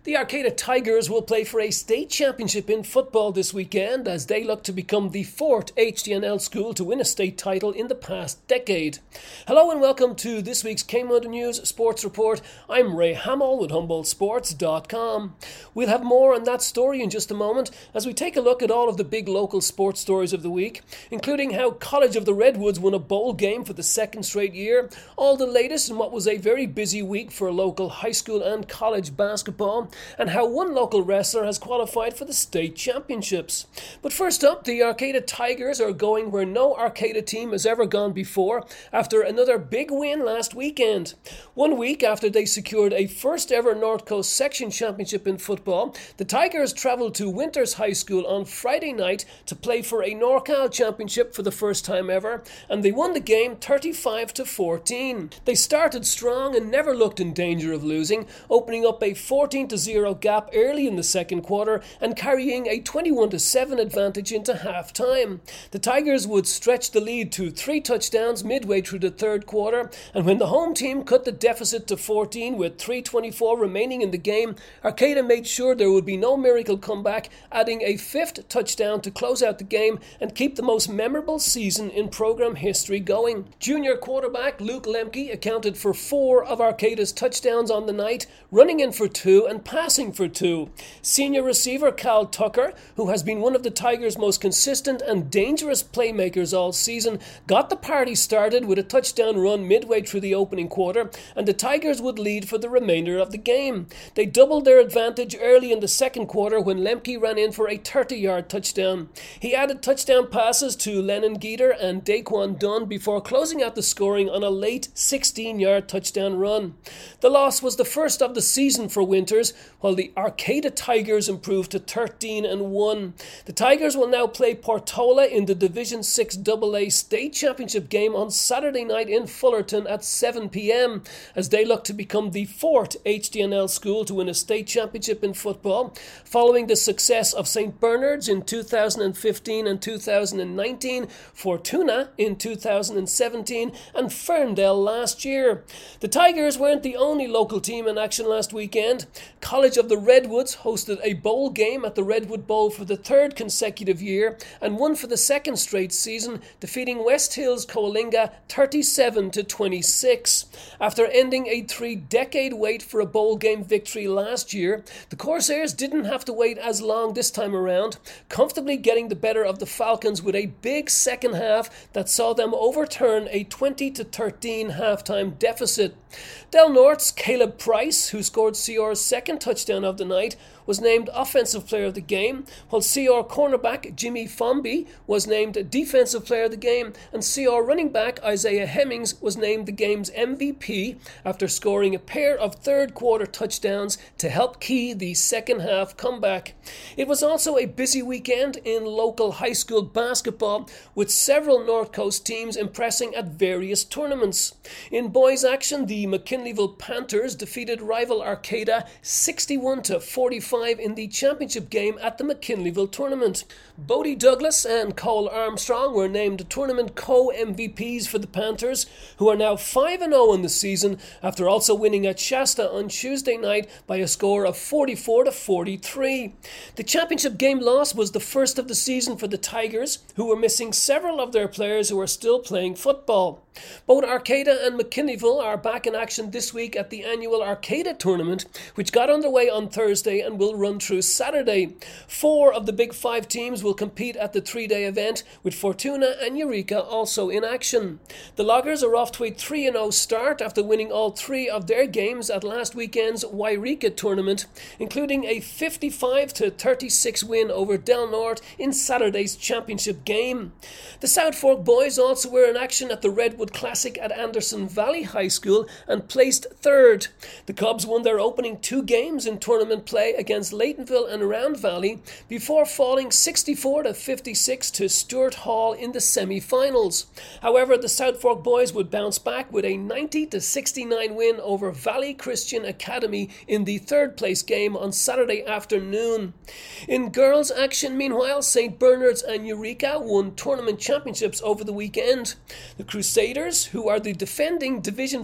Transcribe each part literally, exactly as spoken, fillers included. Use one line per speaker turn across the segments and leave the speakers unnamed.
The Arcata Tigers will play for a state championship in football this weekend as they look to become the fourth H D N L school to win a state title in the past decade. Hello and welcome to this week's Cayman News Sports Report. I'm Ray Hamill with Humboldt Sports dot com. We'll have more on that story in just a moment as we take a look at all of the big local sports stories of the week, including how College of the Redwoods won a bowl game for the second straight year, all the latest in what was a very busy week for local high school and college basketball, and how one local wrestler has qualified for the state championships. But first up, the Arcata Tigers are going where no Arcata team has ever gone before after another big win last weekend. One week after they secured a first ever North Coast section championship in football, the Tigers travelled to Winters High School on Friday night to play for a NorCal championship for the first time ever, and they won the game thirty-five to fourteen. They started strong and never looked in danger of losing, opening up a fourteen to zero gap early in the second quarter and carrying a twenty-one to seven advantage into half-time. The Tigers would stretch the lead to three touchdowns midway through the third quarter, and when the home team cut the deficit to fourteen with three twenty-four remaining in the game, Arcata made sure there would be no miracle comeback, adding a fifth touchdown to close out the game and keep the most memorable season in program history going. Junior quarterback Luke Lemke accounted for four of Arcata's touchdowns on the night, running in for two and passing for two. Senior receiver Cal Tucker, who has been one of the Tigers' most consistent and dangerous playmakers all season, got the party started with a touchdown run midway through the opening quarter, and the Tigers would lead for the remainder of the game. They doubled their advantage early in the second quarter when Lemke ran in for a thirty-yard touchdown. He added touchdown passes to Lennon Geeter and Daquan Dunn before closing out the scoring on a late sixteen-yard touchdown run. The loss was the first of the season for Winters, while the Arcata Tigers improved to thirteen and one. The Tigers will now play Portola in the Division six double A State Championship game on Saturday night in Fullerton at seven p.m. as they look to become the fourth H D N L school to win a state championship in football, following the success of Saint Bernard's in two thousand fifteen and two thousand nineteen, Fortuna in two thousand seventeen, and Ferndale last year. The Tigers weren't the only local team in action last weekend. College of the Redwoods hosted a bowl game at the Redwood Bowl for the third consecutive year and won for the second straight season, defeating West Hills Coalinga thirty-seven to twenty-six. After ending a three-decade wait for a bowl game victory last year, the Corsairs didn't have to wait as long this time around, comfortably getting the better of the Falcons with a big second half that saw them overturn a twenty to thirteen halftime deficit. Del Norte's Caleb Price, who scored C R's second touchdown of the night, was named Offensive Player of the Game, while C R cornerback Jimmy Fomby was named Defensive Player of the Game, and C R running back Isaiah Hemmings was named the game's M V P after scoring a pair of third-quarter touchdowns to help key the second-half comeback. It was also a busy weekend in local high school basketball, with several North Coast teams impressing at various tournaments. In boys action, the McKinleyville Panthers defeated rival Arcata sixty-one to forty-five in the championship game at the McKinleyville tournament. Bodie Douglas and Cole Armstrong were named tournament co-M V Ps for the Panthers, who are now five and oh in the season after also winning at Shasta on Tuesday night by a score of forty-four to forty-three. The championship game loss was the first of the season for the Tigers, who were missing several of their players who are still playing football. Both Arcata and McKinleyville are back in action this week at the annual Arcata tournament, which got underway on Thursday and will run through Saturday. Four of the big five teams will compete at the three-day event, with Fortuna and Eureka also in action. The Loggers are off to a three and oh start after winning all three of their games at last weekend's Wairika tournament, including a fifty-five to thirty-six win over Del Norte in Saturday's championship game. The South Fork boys also were in action at the Redwood Classic at Anderson Valley High School and placed third. The Cubs won their opening two games in tournament play against Laytonville and Round Valley before falling sixty-four to fifty-six to Stuart Hall in the semi-finals. However, the South Fork boys would bounce back with a ninety to sixty-nine win over Valley Christian Academy in the third place game on Saturday afternoon. In girls action, meanwhile, Saint Bernard's and Eureka won tournament championships over the weekend. The Crusaders, who are the defending Division four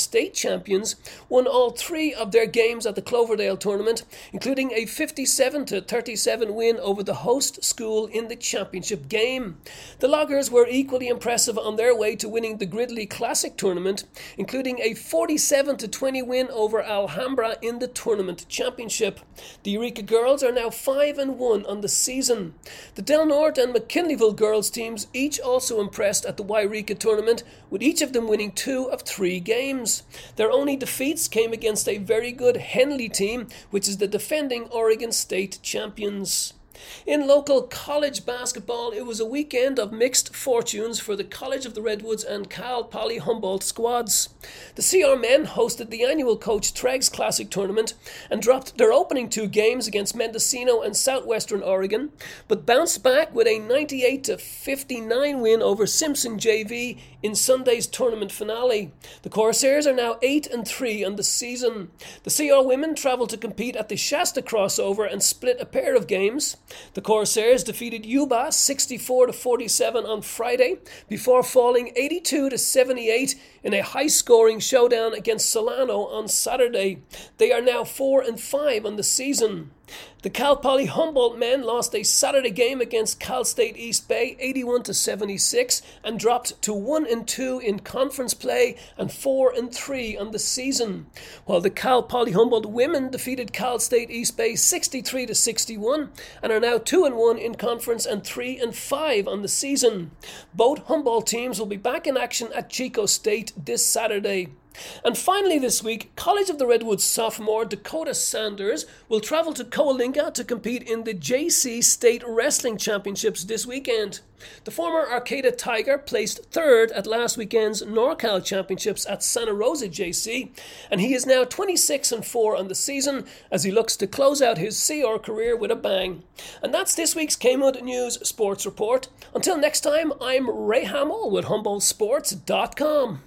state champions, won all three of their games at the Cloverdale tournament, including a fifty-seven to thirty-seven win over the host school in the championship game. The Loggers were equally impressive on their way to winning the Gridley Classic tournament, including a forty-seven to twenty win over Alhambra in the tournament championship. The Eureka girls are now five and one on the season. The Del Norte and McKinleyville girls teams each also impressed at the Wairika tournament, with each of them winning two of three games. Their only defeats came against a very good Henley team, which is the defending Oregon State champions. In local college basketball, it was a weekend of mixed fortunes for the College of the Redwoods and Cal Poly Humboldt squads. The C R men hosted the annual Coach Treg's Classic tournament and dropped their opening two games against Mendocino and Southwestern Oregon, but bounced back with a ninety-eight to fifty-nine win over Simpson J V in Sunday's tournament finale. The Corsairs are now eight and three on the season. The C R women travelled to compete at the Shasta crossover and split a pair of games. The Corsairs defeated Yuba sixty-four to forty-seven on Friday before falling eighty-two to seventy-eight in a high-scoring showdown against Solano on Saturday. They are now four and five on the season. The Cal Poly Humboldt men lost a Saturday game against Cal State East Bay eighty-one to seventy-six and dropped to one and two in conference play and four and three on the season. While the Cal Poly Humboldt women defeated Cal State East Bay sixty-three to sixty-one and are now two and one in conference and three and five on the season. Both Humboldt teams will be back in action at Chico State this Saturday. And finally this week, College of the Redwoods sophomore Dakota Sanders will travel to Coalinga to compete in the J C State Wrestling Championships this weekend. The former Arcata Tiger placed third at last weekend's NorCal Championships at Santa Rosa J C, and he is now twenty-six and four on the season as he looks to close out his C R career with a bang. And that's this week's Kmart News Sports Report. Until next time, I'm Ray Hamill with Humboldt Sports dot com.